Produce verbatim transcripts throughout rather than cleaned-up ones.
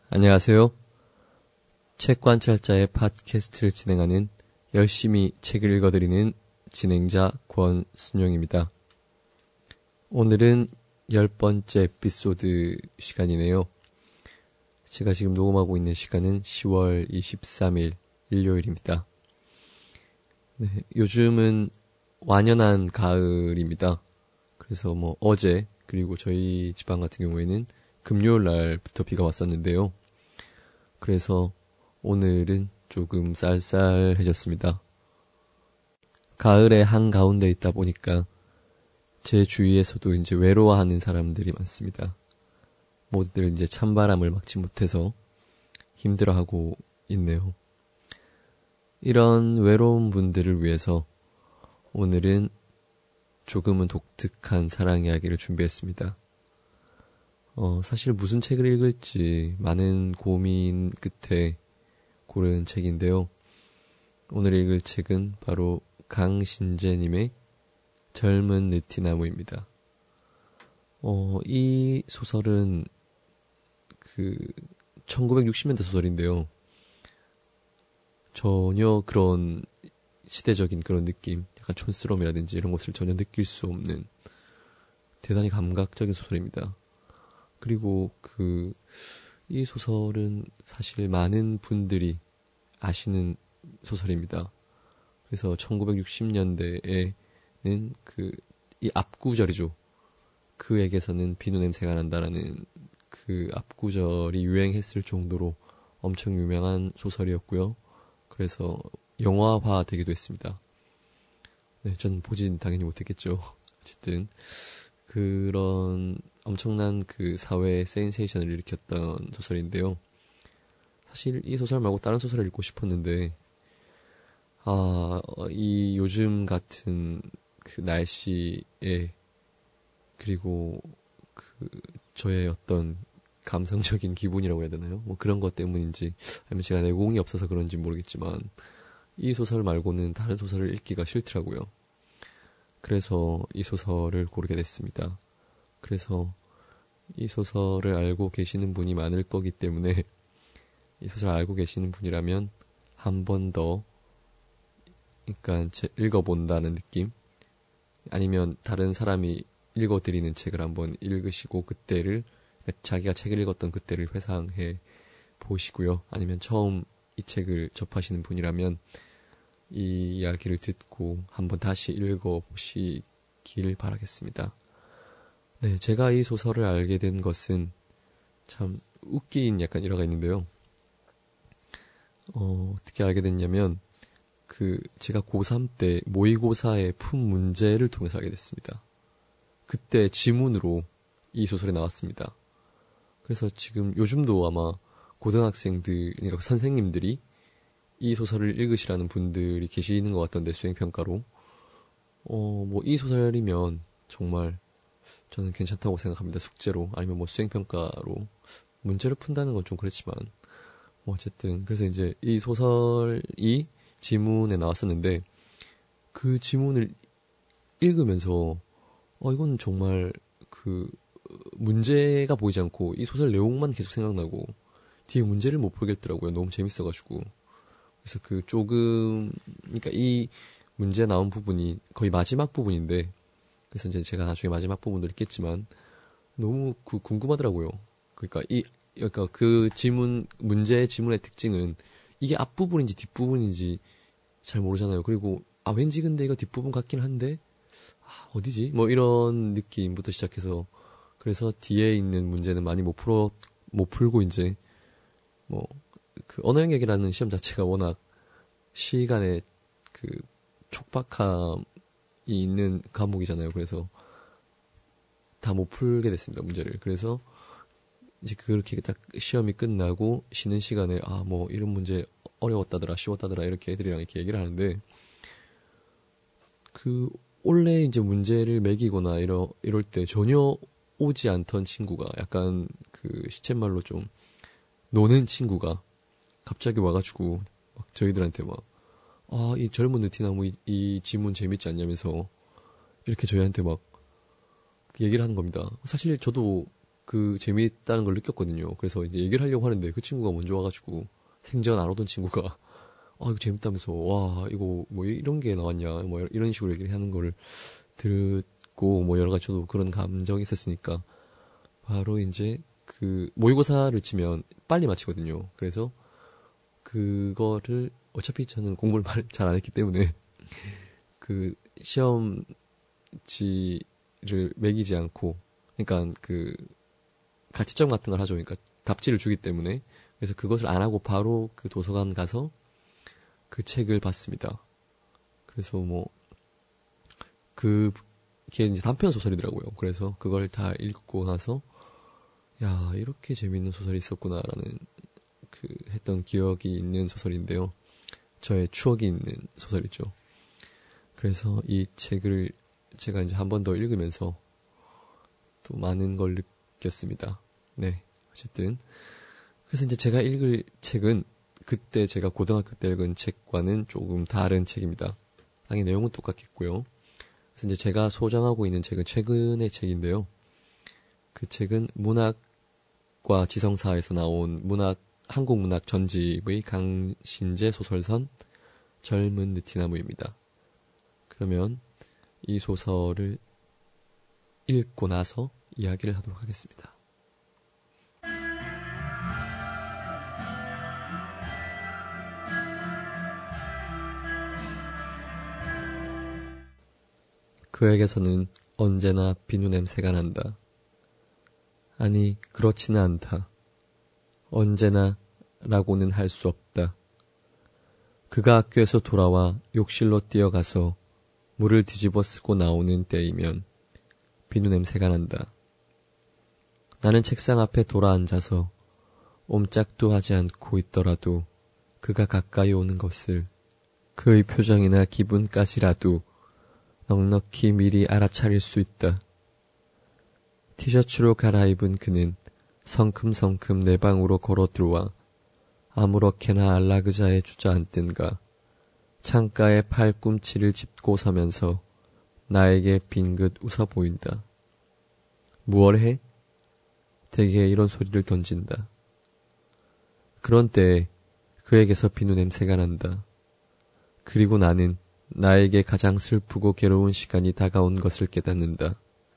안녕하세요. 책관찰자의 팟캐스트를 진행하는 열심히 책을 읽어드리는 진행자 권순용입니다. 오늘은 열 번째 에피소드 시간이네요. 제가 지금 녹음하고 있는 시간은 시월 이십삼일 일요일입니다. 네, 요즘은 완연한 가을입니다. 그래서 뭐 어제 그리고 저희 지방 같은 경우에는 금요일 날부터 비가 왔었는데요. 그래서 오늘은 조금 쌀쌀해졌습니다. 가을의 한가운데 있다 보니까 제 주위에서도 이제 외로워하는 사람들이 많습니다. 모두들 이제 찬바람을 막지 못해서 힘들어하고 있네요. 이런 외로운 분들을 위해서 오늘은 조금은 독특한 사랑 이야기를 준비했습니다. 어, 사실 무슨 책을 읽을지 많은 고민 끝에 고른 책인데요. 오늘 읽을 책은 바로 강신재님의 젊은 느티나무입니다. 어, 이 소설은 그 천구백육십 년대 소설인데요. 전혀 그런 시대적인 그런 느낌, 약간 촌스러움이라든지 이런 것을 전혀 느낄 수 없는 대단히 감각적인 소설입니다. 그리고 그 이 소설은 사실 많은 분들이 아시는 소설입니다. 그래서 천구백육십 년대에는 그 이 앞구절이죠. 그에게서는 비누 냄새가 난다라는 그 앞구절이 유행했을 정도로 엄청 유명한 소설이었고요. 그래서 영화화 되기도 했습니다. 네, 전 보진 당연히 못했겠죠. 어쨌든 그런 엄청난 그 사회의 센세이션을 일으켰던 소설인데요. 사실 이 소설 말고 다른 소설을 읽고 싶었는데, 아, 이 요즘 같은 그 날씨에, 그리고 그 저의 어떤 감성적인 기분이라고 해야 되나요? 뭐 그런 것 때문인지, 아니면 제가 내공이 없어서 그런지 모르겠지만, 이 소설 말고는 다른 소설을 읽기가 싫더라고요. 그래서 이 소설을 고르게 됐습니다. 그래서 이 소설을 알고 계시는 분이 많을 거기 때문에 이 소설을 알고 계시는 분이라면 한 번 더 그러니까 읽어본다는 느낌, 아니면 다른 사람이 읽어드리는 책을 한번 읽으시고 그때를, 자기가 책을 읽었던 그때를 회상해 보시고요. 아니면 처음 이 책을 접하시는 분이라면 이 이야기를 듣고 한번 다시 읽어보시길 바라겠습니다. 네, 제가 이 소설을 알게 된 것은 참 웃긴 약간 일화가 있는데요. 어, 어떻게 알게 됐냐면, 그, 제가 고삼 때 모의고사의 푼 문제를 통해서 알게 됐습니다. 그때 지문으로 이 소설이 나왔습니다. 그래서 지금 요즘도 아마 고등학생들, 그러니까 선생님들이 이 소설을 읽으시라는 분들이 계시는 것 같던데, 수행평가로. 어, 뭐, 이 소설이면 정말 저는 괜찮다고 생각합니다. 숙제로. 아니면 뭐 수행평가로. 문제를 푼다는 건 좀 그렇지만. 뭐 어쨌든. 그래서 이제 이 소설이 지문에 나왔었는데, 그 지문을 읽으면서, 어, 이건 정말 그, 문제가 보이지 않고, 이 소설 내용만 계속 생각나고, 뒤에 문제를 못 풀겠더라고요. 너무 재밌어가지고. 그래서 그 조금, 그러니까 이 문제 나온 부분이 거의 마지막 부분인데, 그래서 이제 제가 나중에 마지막 부분도 읽겠지만, 너무 그 궁금하더라고요. 그러니까 이, 그러니까 그 지문, 문제의 지문의 특징은 이게 앞부분인지 뒷부분인지 잘 모르잖아요. 그리고, 아, 왠지 근데 이거 뒷부분 같긴 한데, 아, 어디지? 뭐 이런 느낌부터 시작해서, 그래서 뒤에 있는 문제는 많이 못 풀어, 못 풀고 이제, 뭐, 그 언어 영역이라는 시험 자체가 워낙 시간에 그 촉박함이 있는 과목이잖아요. 그래서 다 못 풀게 됐습니다, 문제를. 그래서 이제 그렇게 딱 시험이 끝나고 쉬는 시간에 아, 뭐 이런 문제 어려웠다더라, 쉬웠다더라 이렇게 애들이랑 이렇게 얘기를 하는데, 그 원래 이제 문제를 매기거나 이러, 이럴 때 전혀 오지 않던 친구가, 약간 그 시쳇말로 좀 노는 친구가 갑자기 와가지고 막 저희들한테 막, 아, 이 젊은 느티나무 이, 이 지문 재밌지 않냐면서 이렇게 저희한테 막 얘기를 하는 겁니다. 사실 저도 그 재미있다는 걸 느꼈거든요. 그래서 이제 얘기를 하려고 하는데 그 친구가 먼저 와가지고 생전 안 오던 친구가 아 이거 재밌다면서 와 이거 뭐 이런 게 나왔냐 뭐 이런 식으로 얘기를 하는 거를 듣고 뭐 여러 가지 저도 그런 감정이 있었으니까 바로 이제 그 모의고사를 치면 빨리 마치거든요. 그래서 그거를 어차피 저는 공부를 잘 안 했기 때문에 그 시험지를 매기지 않고 그러니까 그 가치점 같은 걸 하죠. 그러니까 답지를 주기 때문에 그래서 그것을 안 하고 바로 그 도서관 가서 그 책을 봤습니다. 그래서 뭐 그게 이제 단편 소설이더라고요. 그래서 그걸 다 읽고 나서 야 이렇게 재밌는 소설이 있었구나라는 그 했던 기억이 있는 소설인데요. 저의 추억이 있는 소설이죠. 그래서 이 책을 제가 이제 한 번 더 읽으면서 또 많은 걸 느꼈습니다. 네, 어쨌든 그래서 이제 제가 읽을 책은 그때 제가 고등학교 때 읽은 책과는 조금 다른 책입니다. 당연히 내용은 똑같겠고요. 그래서 이제 제가 소장하고 있는 책은 최근의 책인데요. 그 책은 문학과 지성사에서 나온 문학 한국 문학 전집의 강신재 소설선 젊은 느티나무입니다. 그러면 이 소설을 읽고 나서 이야기를 하도록 하겠습니다. 그에게서는 언제나 비누 냄새가 난다. 아니, 그렇지는 않다. 언제나 라고는 할 수 없다. 그가 학교에서 돌아와 욕실로 뛰어가서 물을 뒤집어 쓰고 나오는 때이면 비누 냄새가 난다. 나는 책상 앞에 돌아앉아서 옴짝도 하지 않고 있더라도 그가 가까이 오는 것을 그의 표정이나 기분까지라도 넉넉히 미리 알아차릴 수 있다. 티셔츠로 갈아입은 그는 성큼성큼 내 방으로 걸어 들어와 아무렇게나 안락의자에 주저앉든가 창가에 팔꿈치를 짚고 서면서 나에게 빙긋 웃어 보인다. 무얼 해? 대개 이런 소리를 던진다. 그런 때에 그에게서 비누 냄새가 난다. 그리고 나는 나에게 가장 슬프고 괴로운 시간이 다가온 것을 깨닫는다.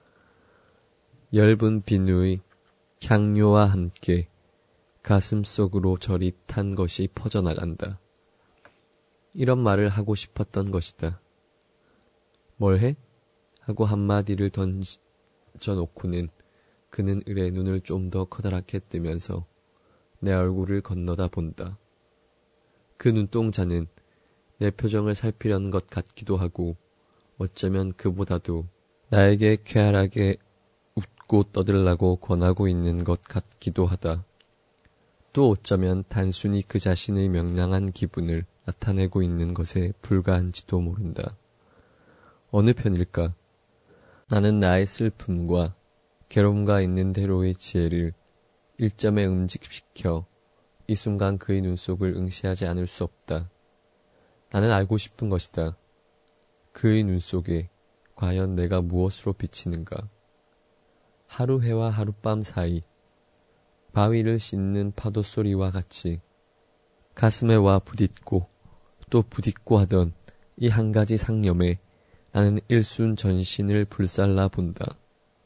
엷은 비누의 향료와 함께 가슴 속으로 저릿한 것이 퍼져나간다. 이런 말을 하고 싶었던 것이다. 뭘 해? 하고 한마디를 던져놓고는 그는 을의 눈을 좀 더 커다랗게 뜨면서 내 얼굴을 건너다 본다. 그 눈동자는 내 표정을 살피려는 것 같기도 하고 어쩌면 그보다도 나에게 쾌활하게 웃고 떠들라고 권하고 있는 것 같기도 하다. 또 어쩌면 단순히 그 자신의 명랑한 기분을 나타내고 있는 것에 불과한지도 모른다. 어느 편일까? 나는 나의 슬픔과 괴로움과 있는 대로의 지혜를 일점에 응집시켜 이 순간 그의 눈 속을 응시하지 않을 수 없다. 나는 알고 싶은 것이다. 그의 눈 속에 과연 내가 무엇으로 비치는가? 하루해와 하룻밤 사이 바위를 씻는 파도 소리와 같이 가슴에 와 부딪고 또 부딪고 하던 이 한 가지 상념에 나는 일순 전신을 불살라 본다.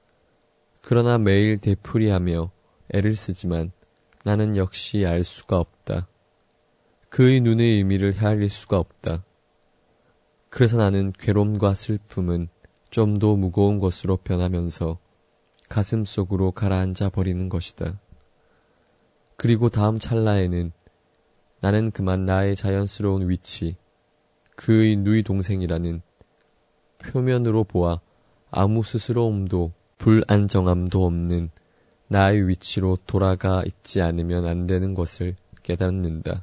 그러나 매일 되풀이하며 애를 쓰지만 나는 역시 알 수가 없다. 그의 눈의 의미를 헤아릴 수가 없다. 그래서 나는 괴로움과 슬픔은 좀 더 무거운 것으로 변하면서 가슴 속으로 가라앉아 버리는 것이다. 그리고 다음 찰나에는 나는 그만 나의 자연스러운 위치, 그의 누이 동생이라는 표면으로 보아 아무 스스로움도 불안정함도 없는 나의 위치로 돌아가 있지 않으면 안 되는 것을 깨닫는다.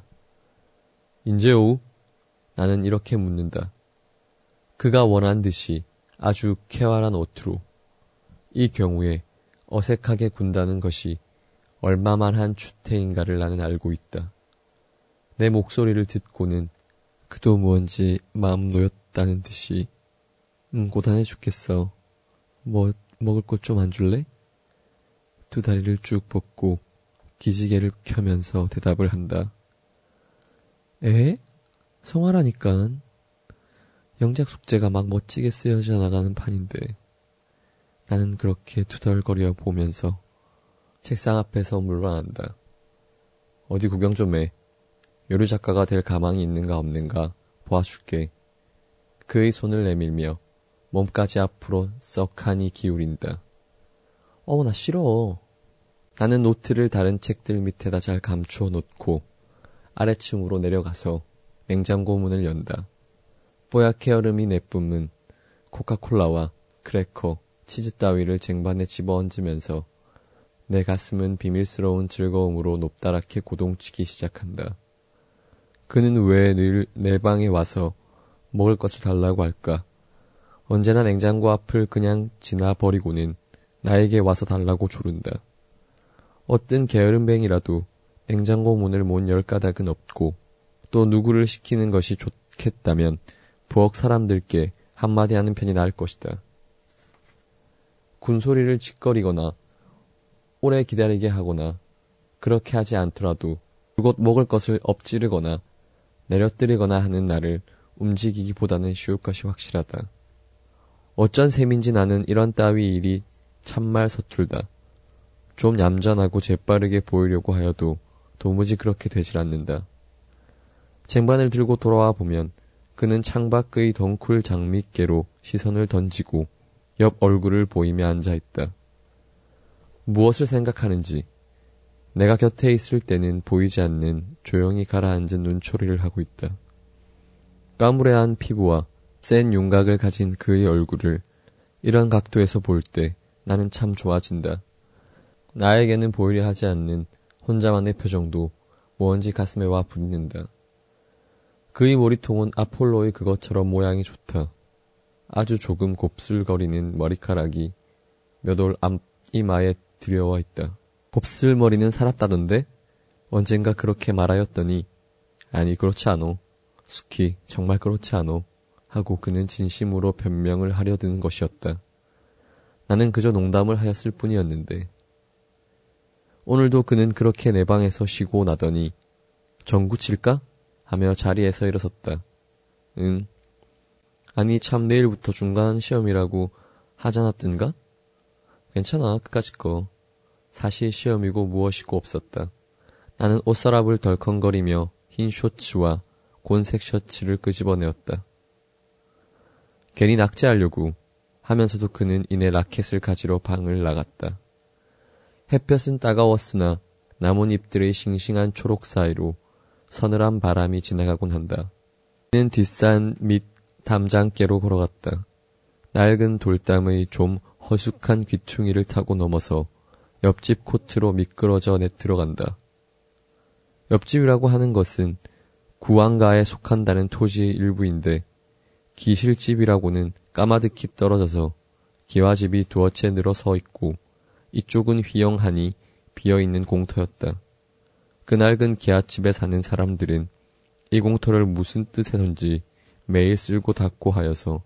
인제오? 나는 이렇게 묻는다. 그가 원한 듯이 아주 쾌활한 어투로. 이 경우에 어색하게 군다는 것이 얼마만한 추태인가를 나는 알고 있다. 내 목소리를 듣고는 그도 무언지 마음 놓였다는 듯이 음, 고단해 죽겠어. 뭐 먹을 것 좀 안 줄래? 두 다리를 쭉 뻗고 기지개를 켜면서 대답을 한다. 에? 성화라니깐. 영작 숙제가 막 멋지게 쓰여져 나가는 판인데 나는 그렇게 투덜거려 보면서 책상 앞에서 물러난다. 어디 구경 좀 해. 요리 작가가 될 가망이 있는가 없는가 보아줄게. 그의 손을 내밀며 몸까지 앞으로 썩하니 기울인다. 어, 나 싫어. 나는 노트를 다른 책들 밑에다 잘 감추어 놓고 아래층으로 내려가서 냉장고 문을 연다. 뽀얗게 얼음이 내뿜는 코카콜라와 크래커, 치즈 따위를 쟁반에 집어얹으면서 내 가슴은 비밀스러운 즐거움으로 높다랗게 고동치기 시작한다. 그는 왜 늘 내 방에 와서 먹을 것을 달라고 할까? 언제나 냉장고 앞을 그냥 지나버리고는 나에게 와서 달라고 조른다. 어떤 게으름뱅이라도 냉장고 문을 못 열 까닭은 없고 또 누구를 시키는 것이 좋겠다면 부엌 사람들께 한마디 하는 편이 나을 것이다. 군소리를 짓거리거나 오래 기다리게 하거나 그렇게 하지 않더라도 그곳 먹을 것을 엎지르거나 내려뜨리거나 하는 나를 움직이기보다는 쉬울 것이 확실하다. 어쩐 셈인지 나는 이런 따위 일이 참말 서툴다. 좀 얌전하고 재빠르게 보이려고 하여도 도무지 그렇게 되질 않는다. 쟁반을 들고 돌아와 보면 그는 창밖의 덩쿨 장밋개로 시선을 던지고 옆 얼굴을 보이며 앉아있다. 무엇을 생각하는지 내가 곁에 있을 때는 보이지 않는 조용히 가라앉은 눈초리를 하고 있다. 까무레한 피부와 센 윤곽을 가진 그의 얼굴을 이런 각도에서 볼 때 나는 참 좋아진다. 나에게는 보이려 하지 않는 혼자만의 표정도 뭔지 가슴에 와 부딪는다. 그의 머리통은 아폴로의 그것처럼 모양이 좋다. 아주 조금 곱슬거리는 머리카락이 몇 올 앞이마에 들여와 있다. 곱슬머리는 살았다던데? 언젠가 그렇게 말하였더니 아니 그렇지 않어. 숙희 정말 그렇지 않어. 하고 그는 진심으로 변명을 하려 드는 것이었다. 나는 그저 농담을 하였을 뿐이었는데 오늘도 그는 그렇게 내 방에서 쉬고 나더니 전구 칠까? 하며 자리에서 일어섰다. 응. 아니 참 내일부터 중간 시험이라고 하잖았던가? 괜찮아 그까짓 거. 사실 시험이고 무엇이고 없었다. 나는 옷서랍을 덜컹거리며 흰 쇼츠와 곤색 셔츠를 끄집어내었다. 괜히 낙제하려고 하면서도 그는 이내 라켓을 가지러 방을 나갔다. 햇볕은 따가웠으나 나뭇잎들의 싱싱한 초록 사이로 서늘한 바람이 지나가곤 한다. 그는 뒷산 밑 담장께로 걸어갔다. 낡은 돌담의 좀 허숙한 귀퉁이를 타고 넘어서 옆집 코트로 미끄러져 내 들어간다. 옆집이라고 하는 것은 구왕가에 속한다는 토지의 일부인데 기실집이라고는 까마득히 떨어져서 기와집이 두어 채 늘어 서 있고 이쪽은 휘영하니 비어있는 공터였다. 그 낡은 기와집에 사는 사람들은 이 공터를 무슨 뜻에선지 매일 쓸고 닦고 하여서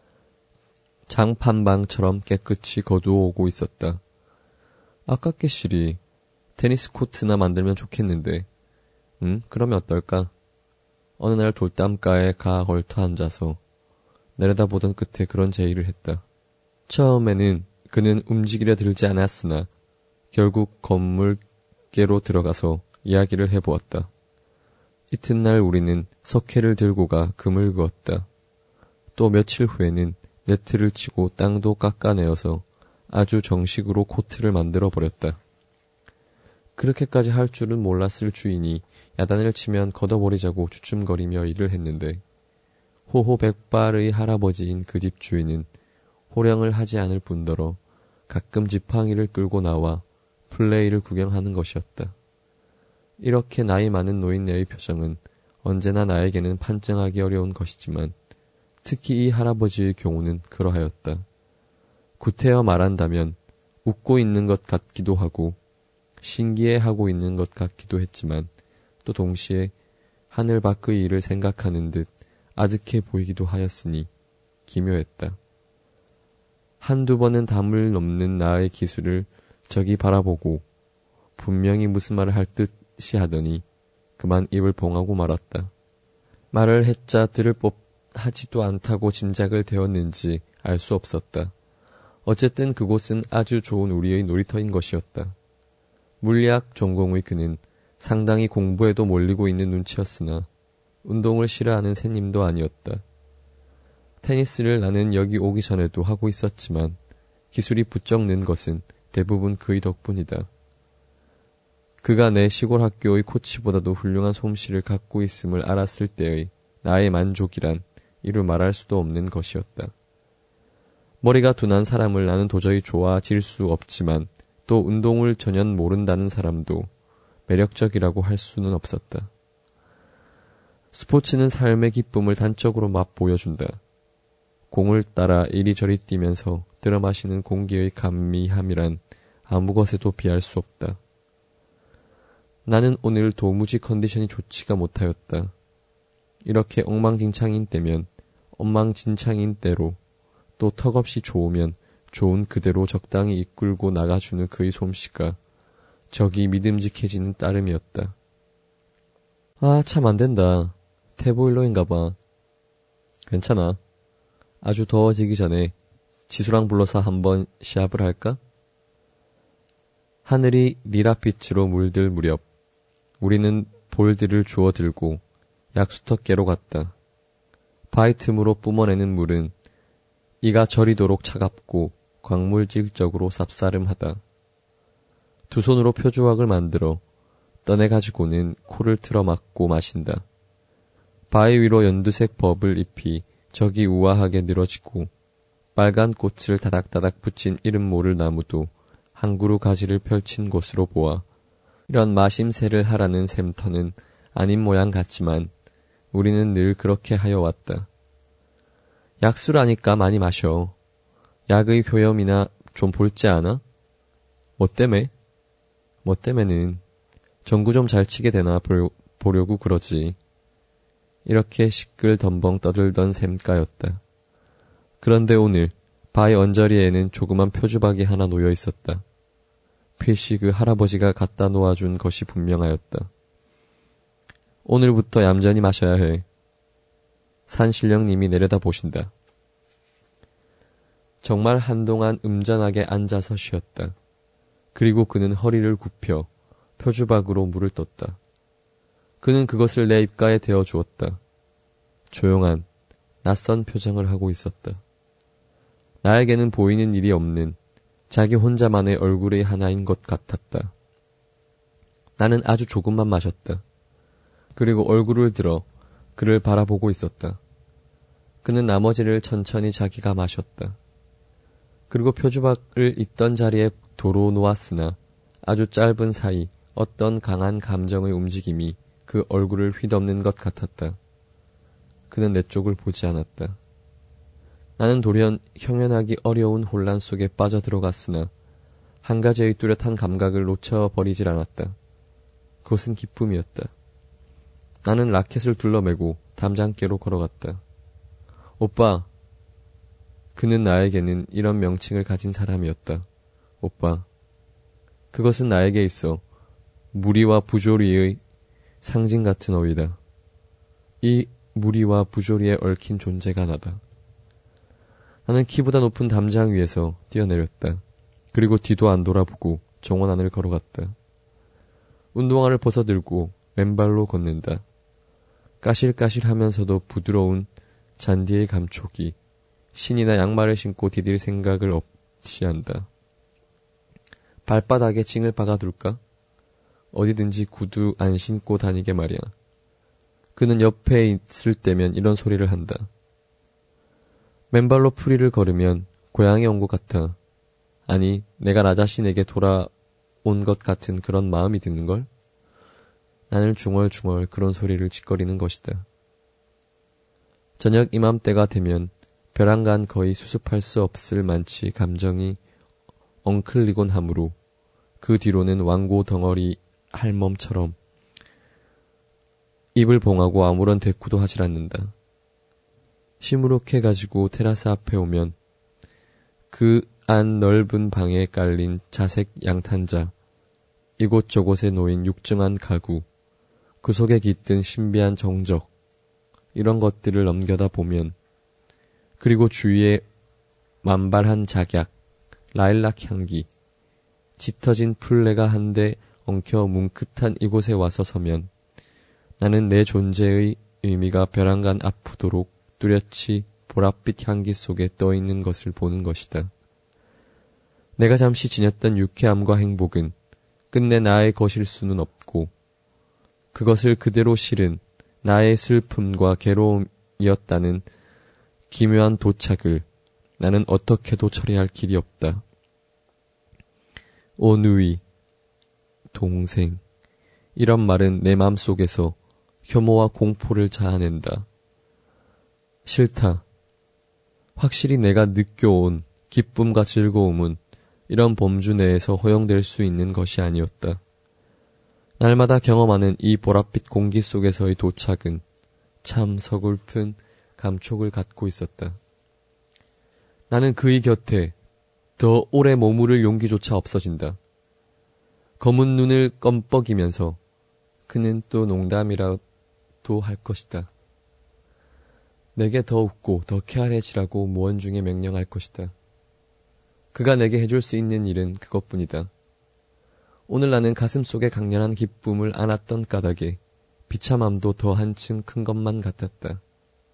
장판방처럼 깨끗이 거두어오고 있었다. 아깝게 시리 테니스 코트나 만들면 좋겠는데 응? 그러면 어떨까? 어느 날 돌담가에 가 걸터 앉아서 내려다보던 끝에 그런 제의를 했다. 처음에는 그는 움직이려 들지 않았으나 결국 건물께로 들어가서 이야기를 해보았다. 이튿날 우리는 석회를 들고 가 금을 그었다. 또 며칠 후에는 네트를 치고 땅도 깎아내어서 아주 정식으로 코트를 만들어버렸다. 그렇게까지 할 줄은 몰랐을 주인이 야단을 치면 걷어버리자고 주춤거리며 일을 했는데 호호백발의 할아버지인 그 집 주인은 호령을 하지 않을 뿐더러 가끔 지팡이를 끌고 나와 플레이를 구경하는 것이었다. 이렇게 나이 많은 노인네의 표정은 언제나 나에게는 판정하기 어려운 것이지만 특히 이 할아버지의 경우는 그러하였다. 구태여 말한다면 웃고 있는 것 같기도 하고 신기해하고 있는 것 같기도 했지만 또 동시에 하늘 밖의 일을 생각하는 듯 아득해 보이기도 하였으니 기묘했다. 한두 번은 담을 넘는 나의 기술을 저기 바라보고 분명히 무슨 말을 할 듯이 하더니 그만 입을 봉하고 말았다. 말을 했자 들을 법하지도 않다고 짐작을 되었는지 알 수 없었다. 어쨌든 그곳은 아주 좋은 우리의 놀이터인 것이었다. 물리학 전공의 그는 상당히 공부에도 몰리고 있는 눈치였으나 운동을 싫어하는 새님도 아니었다. 테니스를 나는 여기 오기 전에도 하고 있었지만 기술이 부쩍 는 것은 대부분 그의 덕분이다. 그가 내 시골 학교의 코치보다도 훌륭한 솜씨를 갖고 있음을 알았을 때의 나의 만족이란 이루 말할 수도 없는 것이었다. 머리가 둔한 사람을 나는 도저히 좋아질 수 없지만 또 운동을 전혀 모른다는 사람도 매력적이라고 할 수는 없었다. 스포츠는 삶의 기쁨을 단적으로 맛보여준다. 공을 따라 이리저리 뛰면서 들어마시는 공기의 감미함이란 아무 것에도 비할 수 없다. 나는 오늘 도무지 컨디션이 좋지가 못하였다. 이렇게 엉망진창인 때면 엉망진창인 때로 또 턱없이 좋으면 좋은 그대로 적당히 이끌고 나가주는 그의 솜씨가 적이 믿음직해지는 따름이었다. 아, 참 안된다. 태보일러인가봐. 괜찮아. 아주 더워지기 전에 지수랑 불러서 한번 시합을 할까? 하늘이 리라빛으로 물들 무렵 우리는 볼들을 주워 들고 약수터께로 갔다. 바위 틈으로 뿜어내는 물은 이가 저리도록 차갑고 광물질적으로 쌉싸름하다. 두 손으로 표주왁을 만들어 떠내가지고는 코를 틀어막고 마신다. 바위 위로 연두색 법을 입히 적이 우아하게 늘어지고 빨간 꽃을 다닥다닥 붙인 이름 모를 나무도 한 그루 가지를 펼친 곳으로 보아 이런 마심새를 하라는 샘터는 아닌 모양 같지만 우리는 늘 그렇게 하여 왔다. 약수라니까 많이 마셔. 약의 효염이나 좀 볼지 않아? 뭐 때문에? 뭐 때문에는 전구 좀 잘 치게 되나 보, 보려고 그러지. 이렇게 시끌덤벙 떠들던 샘가였다. 그런데 오늘 바위 언저리에는 조그만 표주박이 하나 놓여 있었다. 필시 그 할아버지가 갖다 놓아준 것이 분명하였다. 오늘부터 얌전히 마셔야 해. 산신령님이 내려다 보신다. 정말 한동안 음전하게 앉아서 쉬었다. 그리고 그는 허리를 굽혀 표주박으로 물을 떴다. 그는 그것을 내 입가에 대어 주었다. 조용한 낯선 표정을 하고 있었다. 나에게는 보이는 일이 없는 자기 혼자만의 얼굴의 하나인 것 같았다. 나는 아주 조금만 마셨다. 그리고 얼굴을 들어 그를 바라보고 있었다. 그는 나머지를 천천히 자기가 마셨다. 그리고 표주박을 있던 자리에 도로 놓았으나 아주 짧은 사이 어떤 강한 감정의 움직임이 그 얼굴을 휘덮는 것 같았다. 그는 내 쪽을 보지 않았다. 나는 돌연 형연하기 어려운 혼란 속에 빠져들어갔으나 한 가지의 뚜렷한 감각을 놓쳐버리질 않았다. 그것은 기쁨이었다. 나는 라켓을 둘러매고 담장께로 걸어갔다. 오빠. 그는 나에게는 이런 명칭을 가진 사람이었다. 오빠. 그것은 나에게 있어 무리와 부조리의 상징 같은 어휘다. 이 무리와 부조리에 얽힌 존재가 나다. 나는 키보다 높은 담장 위에서 뛰어내렸다. 그리고 뒤도 안 돌아보고 정원 안을 걸어갔다. 운동화를 벗어들고 왼발로 걷는다. 까실까실하면서도 부드러운 잔디의 감촉이 신이나 양말을 신고 디딜 생각을 없이 한다. 발바닥에 징을 박아둘까? 어디든지 구두 안 신고 다니게 말이야. 그는 옆에 있을 때면 이런 소리를 한다. 맨발로 풀이를 걸으면 고향에 온 것 같아. 아니, 내가 나 자신에게 돌아온 것 같은 그런 마음이 드는걸? 나는 중얼중얼 그런 소리를 짓거리는 것이다. 저녁 이맘때가 되면 벼랑간 거의 수습할 수 없을 만치 감정이 엉클리곤 하므로 그 뒤로는 왕고 덩어리 할멈처럼 입을 봉하고 아무런 대꾸도 하질 않는다. 시무룩해가지고 테라스 앞에 오면 그 안 넓은 방에 깔린 자색 양탄자, 이곳저곳에 놓인 육중한 가구, 그 속에 깃든 신비한 정적, 이런 것들을 넘겨다 보면, 그리고 주위에 만발한 작약, 라일락 향기, 짙어진 풀레가 한데 엉켜 뭉끗한 이곳에 와서 서면 나는 내 존재의 의미가 벼랑간 아프도록 뚜렷이 보랏빛 향기 속에 떠있는 것을 보는 것이다. 내가 잠시 지녔던 유쾌함과 행복은 끝내 나의 것일 수는 없고 그것을 그대로 실은 나의 슬픔과 괴로움이었다는 기묘한 도착을 나는 어떻게도 처리할 길이 없다. 오 누이, 동생, 이런 말은 내 마음속에서 혐오와 공포를 자아낸다. 싫다. 확실히 내가 느껴온 기쁨과 즐거움은 이런 범주 내에서 허용될 수 있는 것이 아니었다. 날마다 경험하는 이 보랏빛 공기 속에서의 도착은 참 서글픈 감촉을 갖고 있었다. 나는 그의 곁에 더 오래 머무를 용기조차 없어진다. 검은 눈을 껌뻑이면서 그는 또 농담이라도 할 것이다. 내게 더 웃고 더 쾌활해지라고 무언중에 명령할 것이다. 그가 내게 해줄 수 있는 일은 그것뿐이다. 오늘 나는 가슴속에 강렬한 기쁨을 안았던 까닭에 비참함도 더 한층 큰 것만 같았다.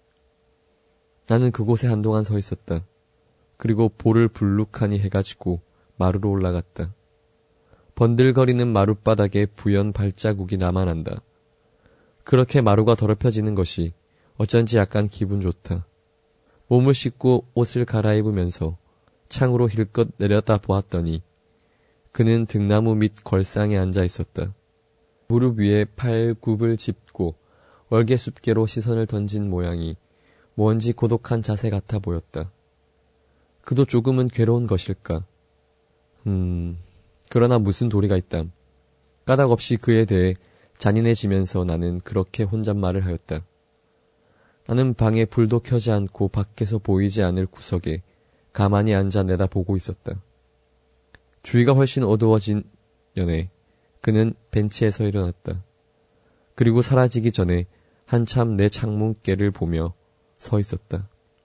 나는 그곳에 한동안 서 있었다. 그리고 볼을 불룩하니 해가지고 마루로 올라갔다. 번들거리는 마룻바닥에 부연 발자국이 남아난다. 그렇게 마루가 더럽혀지는 것이 어쩐지 약간 기분 좋다. 몸을 씻고 옷을 갈아입으면서 창으로 힐끗 내려다 보았더니 그는 등나무 밑 걸상에 앉아 있었다. 무릎 위에 팔굽을 짚고 월계숲계로 시선을 던진 모양이 뭔지 고독한 자세 같아 보였다. 그도 조금은 괴로운 것일까? 음... 그러나 무슨 도리가 있담. 까닭없이 그에 대해 잔인해지면서 나는 그렇게 혼잣말을 하였다. 나는 방에 불도 켜지 않고 밖에서 보이지 않을 구석에 가만히 앉아 내다보고 있었다. 주위가 훨씬 어두워진 연에 그는 벤치에서 일어났다. 그리고 사라지기 전에 한참 내 창문께를 보며 서 있었다.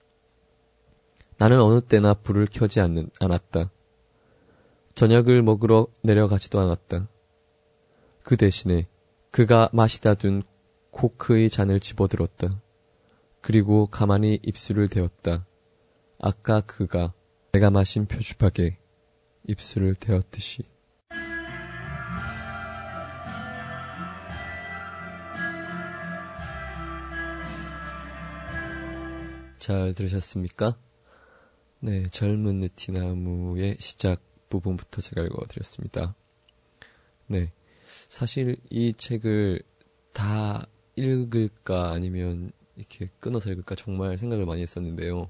나는 어느 때나 불을 켜지 않는, 않았다. 저녁을 먹으러 내려가지도 않았다. 그 대신에 그가 마시다 둔 코크의 잔을 집어들었다. 그리고 가만히 입술을 대었다. 아까 그가 내가 마신 표주박에 입술을 대었듯이. 잘 들으셨습니까? 네, 젊은 느티나무의 시작 부분부터 제가 읽어드렸습니다. 네, 사실 이 책을 다 읽을까 아니면 이렇게 끊어서 읽을까 정말 생각을 많이 했었는데요.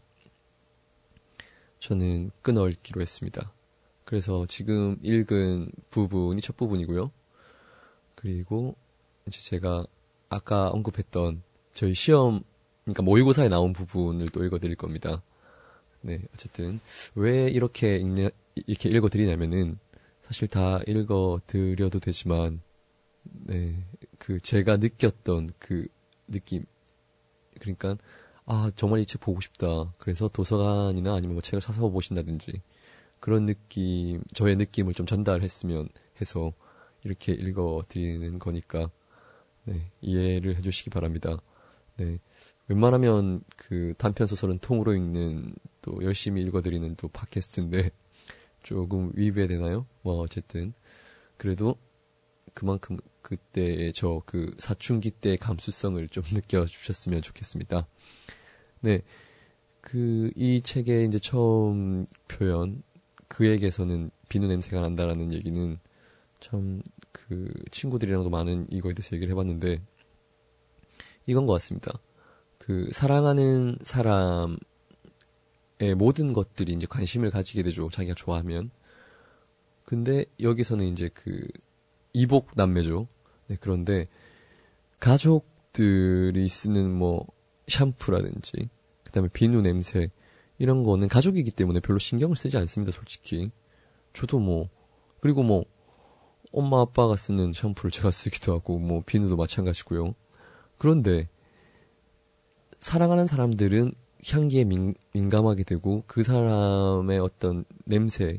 저는 끊어 읽기로 했습니다. 그래서 지금 읽은 부분이 첫 부분이고요. 그리고 이제 제가 아까 언급했던 저희 시험, 그러니까 모의고사에 나온 부분을 또 읽어드릴 겁니다. 네, 어쨌든 왜 이렇게 읽냐, 이렇게 읽어드리냐면은 사실 다 읽어드려도 되지만, 네, 그 제가 느꼈던 그 느낌, 그러니까 아 정말 이 책 보고 싶다. 그래서 도서관이나 아니면 뭐 책을 사서 보신다든지 그런 느낌, 저의 느낌을 좀 전달했으면 해서 이렇게 읽어드리는 거니까 네, 이해를 해주시기 바랍니다. 네, 웬만하면 그 단편 소설은 통으로 읽는 또 열심히 읽어드리는 또 팟캐스트인데 조금 위배되나요? 뭐 어쨌든 그래도 그만큼 그때의 저 그 사춘기 때의 감수성을 좀 느껴주셨으면 좋겠습니다. 네, 그 이 책의 이제 처음 표현 그에게서는 비누 냄새가 난다라는 얘기는 참 그 친구들이랑도 많은 이거에 대해서 얘기를 해봤는데 이건 것 같습니다. 그 사랑하는 사람의 모든 것들이 이제 관심을 가지게 되죠. 자기가 좋아하면. 근데 여기서는 이제 그 이복 남매죠. 네, 그런데 가족들이 쓰는 뭐 샴푸라든지 그다음에 비누 냄새 이런 거는 가족이기 때문에 별로 신경을 쓰지 않습니다, 솔직히. 저도 뭐, 그리고 뭐, 엄마 아빠가 쓰는 샴푸를 제가 쓰기도 하고, 뭐, 비누도 마찬가지고요. 그런데, 사랑하는 사람들은 향기에 민, 민감하게 되고, 그 사람의 어떤 냄새,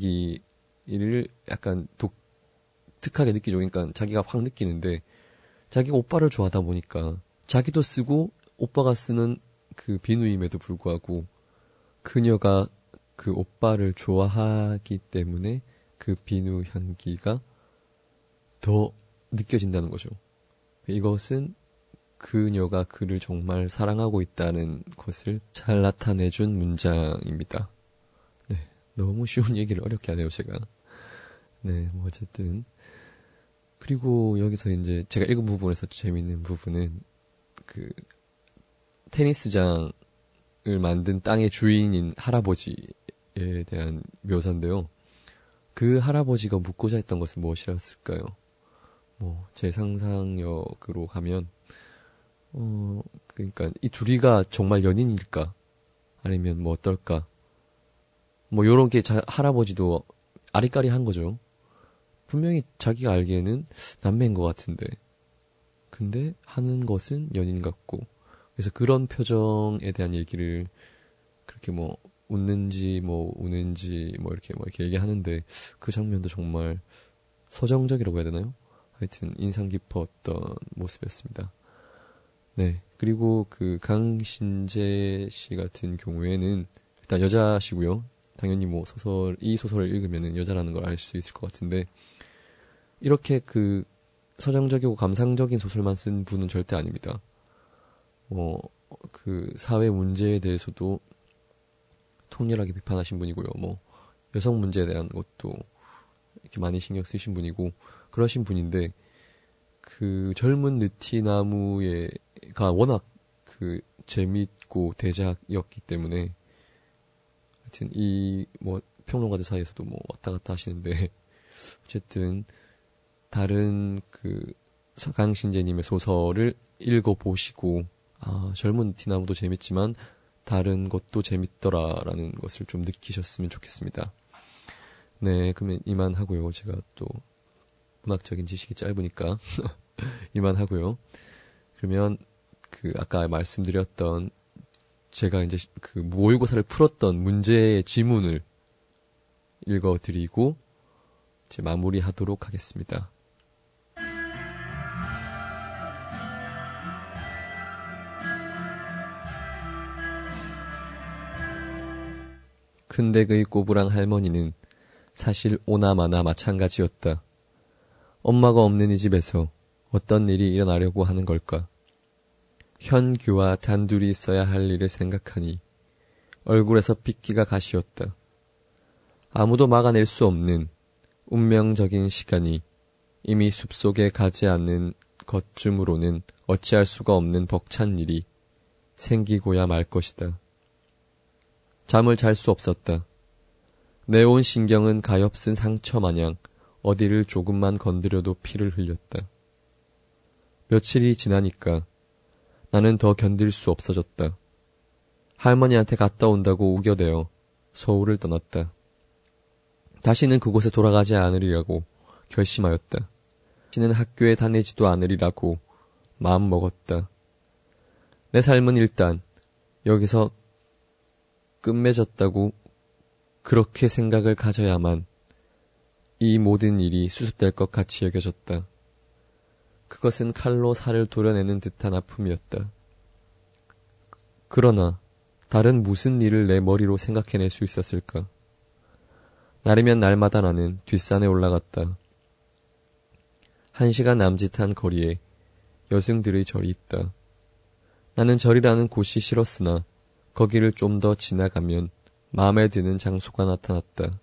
향기를 약간 독특하게 느끼죠. 그러니까 자기가 확 느끼는데, 자기가 오빠를 좋아하다 보니까, 자기도 쓰고, 오빠가 쓰는 그 비누임에도 불구하고, 그녀가 그 오빠를 좋아하기 때문에 그 비누 향기가 더 느껴진다는 거죠. 이것은 그녀가 그를 정말 사랑하고 있다는 것을 잘 나타내준 문장입니다. 네, 너무 쉬운 얘기를 어렵게 하네요, 제가. 네, 뭐 어쨌든. 그리고 여기서 이제 제가 읽은 부분에서 재밌는 부분은 그 테니스장을 만든 땅의 주인인 할아버지에 대한 묘사인데요. 그 할아버지가 묻고자 했던 것은 무엇이었을까요? 뭐 제 상상력으로 가면 어 그러니까 이 둘이가 정말 연인일까? 아니면 뭐 어떨까? 뭐 요런 게 자, 할아버지도 아리까리한 거죠. 분명히 자기가 알기에는 남매인 것 같은데 근데 하는 것은 연인 같고 그래서 그런 표정에 대한 얘기를 그렇게 뭐 웃는지 뭐 우는지 뭐 이렇게 뭐 이렇게 얘기하는데 그 장면도 정말 서정적이라고 해야 되나요? 하여튼 인상 깊었던 모습이었습니다. 네. 그리고 그 강신재 씨 같은 경우에는 일단 여자시고요. 당연히 뭐 소설, 이 소설을 읽으면은 여자라는 걸 알 수 있을 것 같은데 이렇게 그 서정적이고 감상적인 소설만 쓴 분은 절대 아닙니다. 뭐 그 사회 문제에 대해서도 통렬하게 비판하신 분이고요. 뭐 여성 문제에 대한 것도 이렇게 많이 신경 쓰신 분이고 그러신 분인데 그 젊은 느티나무에가 워낙 그 재밌고 대작이었기 때문에 하여튼 이 뭐 평론가들 사이에서도 뭐 왔다 갔다 하시는데 어쨌든 다른 그 강신재님의 소설을 읽어보시고 아 젊은 느티나무도 재밌지만 다른 것도 재밌더라라는 것을 좀 느끼셨으면 좋겠습니다. 네, 그러면 이만 하고요. 제가 또 문학적인 지식이 짧으니까 이만 하고요. 그러면 그 아까 말씀드렸던 제가 이제 그 모의고사를 풀었던 문제의 지문을 읽어드리고 이제 마무리하도록 하겠습니다. 큰댁의 꼬부랑 할머니는 사실 오나마나 마찬가지였다. 엄마가 없는 이 집에서 어떤 일이 일어나려고 하는 걸까? 현규와 단둘이 있어야 할 일을 생각하니 얼굴에서 핏기가 가시었다. 아무도 막아낼 수 없는 운명적인 시간이 이미 숲속에 가지 않는 것쯤으로는 어찌할 수가 없는 벅찬 일이 생기고야 말 것이다. 잠을 잘 수 없었다. 내 온 신경은 가엾은 상처 마냥 어디를 조금만 건드려도 피를 흘렸다. 며칠이 지나니까 나는 더 견딜 수 없어졌다. 할머니한테 갔다 온다고 우겨대어 서울을 떠났다. 다시는 그곳에 돌아가지 않으리라고 결심하였다. 다시는 학교에 다니지도 않으리라고 마음먹었다. 내 삶은 일단 여기서 끝맺었다고 그렇게 생각을 가져야만 이 모든 일이 수습될 것 같이 여겨졌다. 그것은 칼로 살을 도려내는 듯한 아픔이었다. 그러나 다른 무슨 일을 내 머리로 생각해낼 수 있었을까? 날이면 날마다 나는 뒷산에 올라갔다. 한 시간 남짓한 거리에 여승들의 절이 있다. 나는 절이라는 곳이 싫었으나 거기를 좀 더 지나가면 마음에 드는 장소가 나타났다.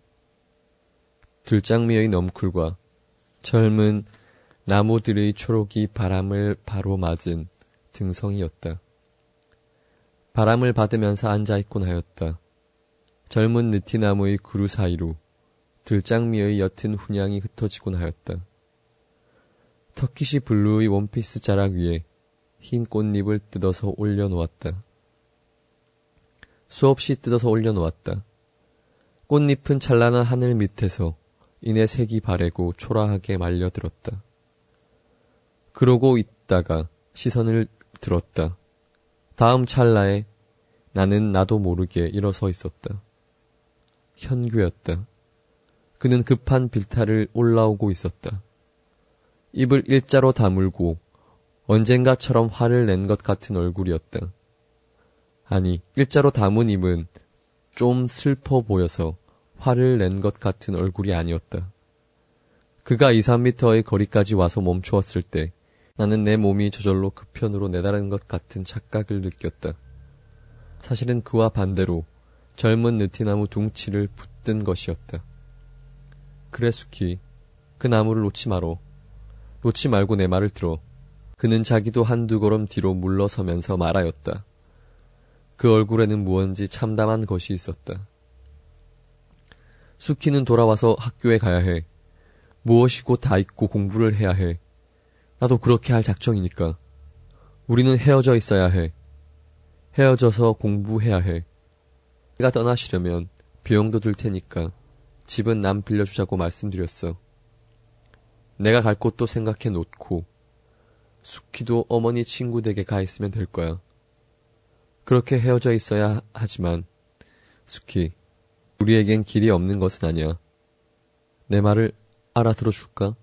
들장미의 넝쿨과 젊은 나무들의 초록이 바람을 바로 맞은 등성이었다. 바람을 받으면서 앉아있곤 하였다. 젊은 느티나무의 구루 사이로 들장미의 옅은 훈향이 흩어지곤 하였다. 터키시 블루의 원피스 자락 위에 흰 꽃잎을 뜯어서 올려놓았다. 수없이 뜯어서 올려놓았다. 꽃잎은 찬란한 하늘 밑에서 이내 색이 바래고 초라하게 말려들었다. 그러고 있다가 시선을 들었다. 다음 찰나에 나는 나도 모르게 일어서 있었다. 현규였다. 그는 급한 빌타를 올라오고 있었다. 입을 일자로 다물고 언젠가처럼 화를 낸 것 같은 얼굴이었다. 아니, 일자로 다문 입은 좀 슬퍼 보여서 화를 낸 것 같은 얼굴이 아니었다. 그가 이, 삼 미터의 거리까지 와서 멈추었을 때 나는 내 몸이 저절로 그 편으로 내다른 것 같은 착각을 느꼈다. 사실은 그와 반대로 젊은 느티나무 둥치를 붙든 것이었다. 그래, 수키. 그 나무를 놓지 마로. 놓지 말고 내 말을 들어. 그는 자기도 한두 걸음 뒤로 물러서면서 말하였다. 그 얼굴에는 무언지 참담한 것이 있었다. 수키는 돌아와서 학교에 가야 해. 무엇이고 다 잊고 공부를 해야 해. 나도 그렇게 할 작정이니까. 우리는 헤어져 있어야 해. 헤어져서 공부해야 해. 내가 떠나시려면 비용도 들 테니까 집은 남 빌려주자고 말씀드렸어. 내가 갈 곳도 생각해 놓고 수키도 어머니 친구 댁에 가 있으면 될 거야. 그렇게 헤어져 있어야 하지만 수키, 우리에겐 길이 없는 것은 아니야. 내 말을 알아들어 줄까?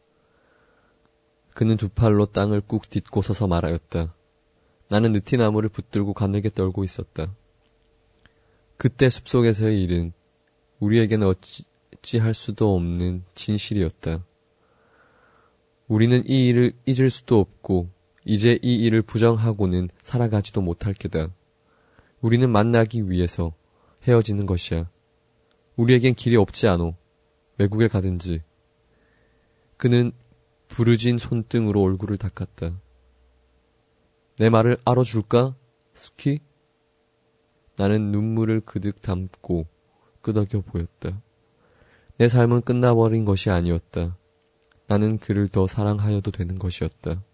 그는 두 팔로 땅을 꾹 딛고 서서 말하였다. 나는 느티나무를 붙들고 가늘게 떨고 있었다. 그때 숲속에서의 일은 우리에게는 어찌할 수도 없는 진실이었다. 우리는 이 일을 잊을 수도 없고 이제 이 일을 부정하고는 살아가지도 못할 게다. 우리는 만나기 위해서 헤어지는 것이야. 우리에겐 길이 없지 않오. 외국에 가든지. 그는 부르진 손등으로 얼굴을 닦았다. 내 말을 알아줄까, 수키? 나는 눈물을 그득 담고 끄덕여 보였다. 내 삶은 끝나버린 것이 아니었다. 나는 그를 더 사랑하여도 되는 것이었다.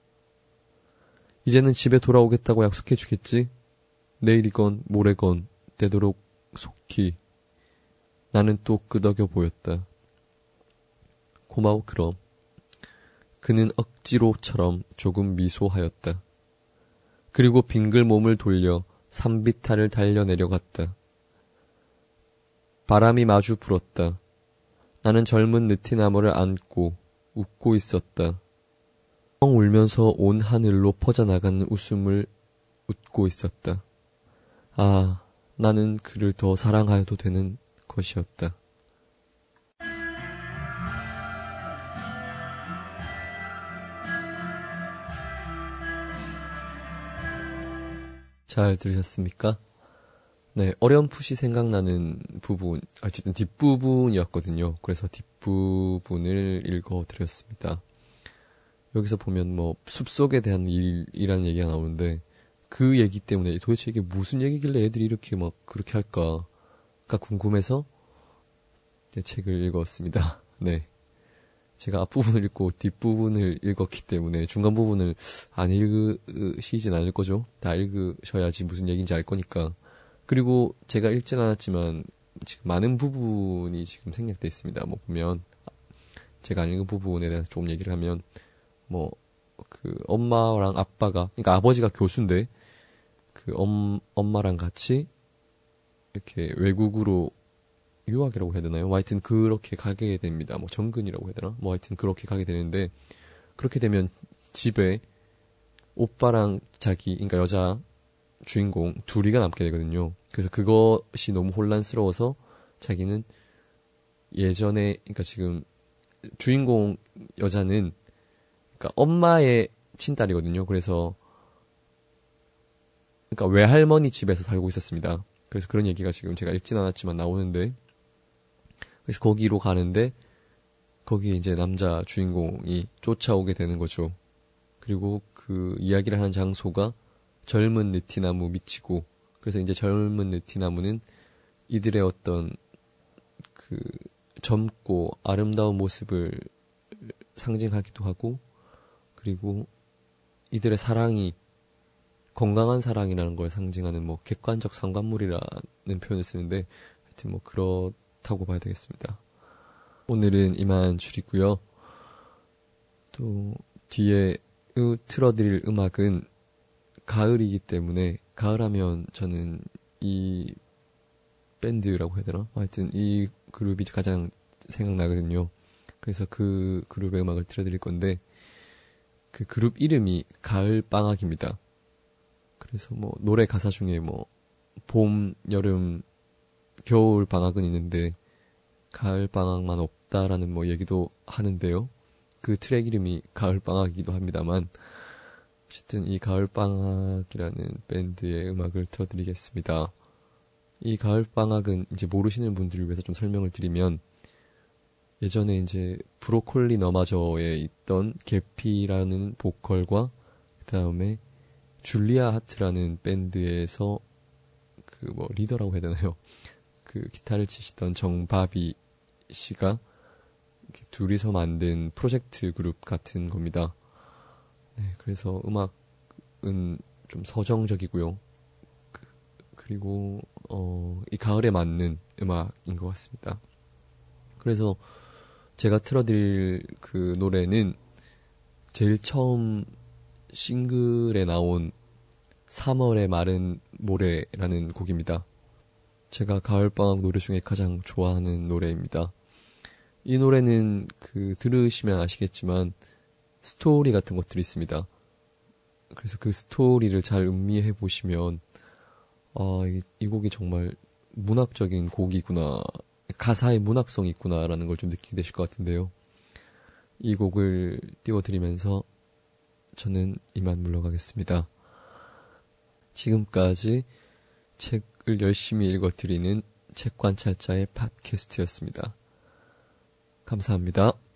이제는 집에 돌아오겠다고 약속해 주겠지? 내일이건 모레건 되도록 속히. 나는 또 끄덕여 보였다. 고마워, 그럼. 그는 억지로처럼 조금 미소하였다. 그리고 빙글 몸을 돌려 산비탈을 달려 내려갔다. 바람이 마주 불었다. 나는 젊은 느티나무를 안고 웃고 있었다. 뻥 울면서 온 하늘로 퍼져나가는 웃음을 웃고 있었다. 아, 나는 그를 더 사랑하여도 되는 것이었다. 잘 들으셨습니까? 네, 어렴풋이 생각나는 부분, 어쨌든 뒷부분이었거든요. 그래서 뒷부분을 읽어드렸습니다. 여기서 보면 뭐 숲속에 대한 일이라는 얘기가 나오는데 그 얘기 때문에 도대체 이게 무슨 얘기길래 애들이 이렇게 막 그렇게 할까가 궁금해서 네, 책을 읽었습니다. 네. 제가 앞부분을 읽고 뒷부분을 읽었기 때문에 중간 부분을 안 읽으시진 않을 거죠. 다 읽으셔야지 무슨 얘기인지 알 거니까. 그리고 제가 읽진 않았지만 지금 많은 부분이 지금 생략되어 있습니다. 뭐 보면 제가 안 읽은 부분에 대해서 조금 얘기를 하면 뭐 그 엄마랑 아빠가, 그러니까 아버지가 교수인데 그 엄, 엄마랑 같이 이렇게 외국으로 유학이라고 해야 되나요? 뭐 하여튼 그렇게 가게 됩니다. 뭐 정근이라고 해야 되나? 뭐 하여튼 그렇게 가게 되는데 그렇게 되면 집에 오빠랑 자기, 그러니까 여자 주인공 둘이가 남게 되거든요. 그래서 그것이 너무 혼란스러워서 자기는 예전에, 그러니까 지금 주인공 여자는 그러니까 엄마의 친딸이거든요. 그래서 그러니까 외할머니 집에서 살고 있었습니다. 그래서 그런 얘기가 지금 제가 읽진 않았지만 나오는데, 그래서 거기로 가는데 거기에 이제 남자 주인공이 쫓아오게 되는 거죠. 그리고 그 이야기를 하는 장소가 젊은 느티나무 밑이고, 그래서 이제 젊은 느티나무는 이들의 어떤 그 젊고 아름다운 모습을 상징하기도 하고, 그리고 이들의 사랑이 건강한 사랑이라는 걸 상징하는 뭐 객관적 상관물이라는 표현을 쓰는데 하여튼 뭐 그렇다고 봐야 되겠습니다. 오늘은 이만 줄이고요. 또 뒤에 틀어드릴 음악은 가을이기 때문에 가을하면 저는 이 밴드라고 해야 되나? 하여튼 이 그룹이 가장 생각나거든요. 그래서 그 그룹의 음악을 틀어드릴 건데 그 그룹 이름이 가을방학입니다. 그래서 뭐 노래 가사 중에 뭐 봄, 여름, 겨울 방학은 있는데 가을 방학만 없다라는 뭐 얘기도 하는데요. 그 트랙 이름이 가을 방학이기도 합니다만 어쨌든 이 가을 방학이라는 밴드의 음악을 틀어드리겠습니다. 이 가을 방학은 이제 모르시는 분들을 위해서 좀 설명을 드리면 예전에 이제 브로콜리 너마저에 있던 개피라는 보컬과 그 다음에 줄리아 하트라는 밴드에서 그 뭐 리더라고 해야 되나요? 그 기타를 치시던 정바비 씨가 이렇게 둘이서 만든 프로젝트 그룹 같은 겁니다. 네, 그래서 음악은 좀 서정적이고요. 그, 그리고 어, 이 가을에 맞는 음악인 것 같습니다. 그래서 제가 틀어드릴 그 노래는 제일 처음 싱글에 나온 삼월의 마른 모래라는 곡입니다. 제가 가을방학 노래 중에 가장 좋아하는 노래입니다. 이 노래는 그 들으시면 아시겠지만 스토리 같은 것들이 있습니다. 그래서 그 스토리를 잘 음미해 보시면 아, 이, 이 곡이 정말 문학적인 곡이구나, 가사에 문학성이 있구나라는 걸 좀 느끼게 되실 것 같은데요. 이 곡을 띄워드리면서 저는 이만 물러가겠습니다. 지금까지 책을 열심히 읽어드리는 책관찰자의 팟캐스트였습니다. 감사합니다.